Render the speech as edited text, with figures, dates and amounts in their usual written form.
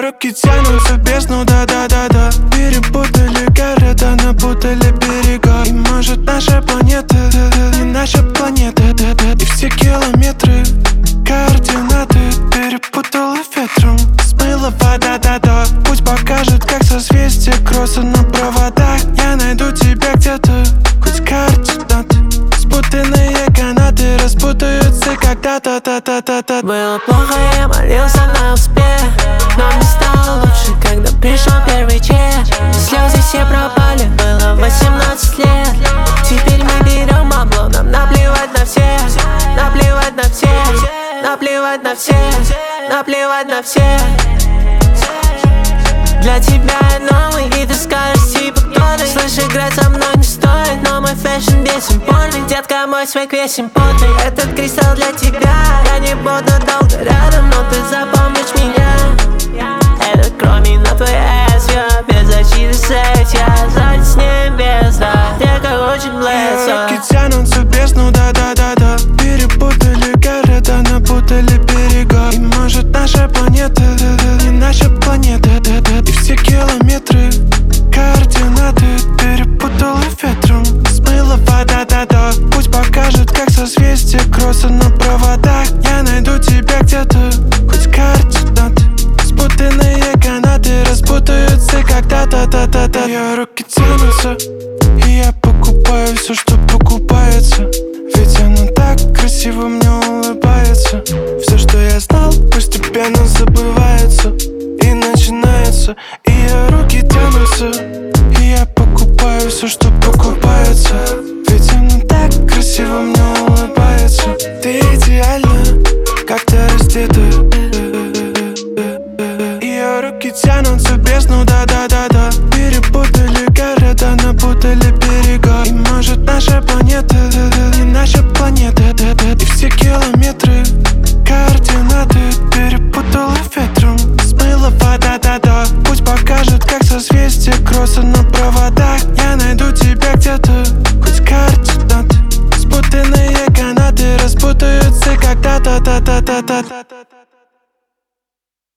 руки тянутся в бездну, да-да-да-да. Перепутали города, напутали берега. И может наша планета не наша планета, и все километры координаты перепутала ветром. Смыла вода, да-да. Путь покажет, как созвездие кросса на проводах. Я найду тебя где-то, хоть координаты. Спутанные канаты распутаются когда-то, та-та-та-та. Было плохо, я молился на успех, но мне стало лучше, когда пришел первый чек. Слезы все пропали, было 18 лет. Теперь мы берем бабло, нам наплевать на всех. Наплевать на всех, наплевать на всех, наплевать на всех. Для тебя я новый, и ты скажешь типа кто ты. Слышь, играть со мной не стоит, но мой фэшн весим порный. Детка, мой свек весим потный. Этот кристалл для тебя, я не буду долго рядом, но ты запомнишь меня. Это кроме на твой эс, я без защиты секс. Я сзади с небес, да, детка очень близко. Руки тянутся в бездну, да-да-да-да. Перепутали города, напутали берега. И может наша планета не наша планета, и все километры координаты перепутала ветром. Смыла вода, да-да. Путь покажет, как созвездие кросса на проводах. Я найду тебя где-то, хоть координаты. Спутанные канаты распутаются когда-то, та-та-та. Ее руки тянутся, и я покупаю все, что покупается. Ведь она так красиво мне улыбается. Все, что я знал, постепенно забывается и начинается. Ее руки тянутся, и я покупаю все, что покупается. Ведь она так красиво мне улыбается. Ты идеальна, как-то раздета. Ее руки тянутся в бездну, да-да-да-да. Перепутали города, напутали берега. И может наша планета не наша планета, и все километры координаты перепутала ветром. Смыла вода, да-да. Путь покажет, как созвездие кросса на проводах. Я найду тебя где-то, хоть координаты. Спутанные канаты распутаются когда-то, та-та-та-та.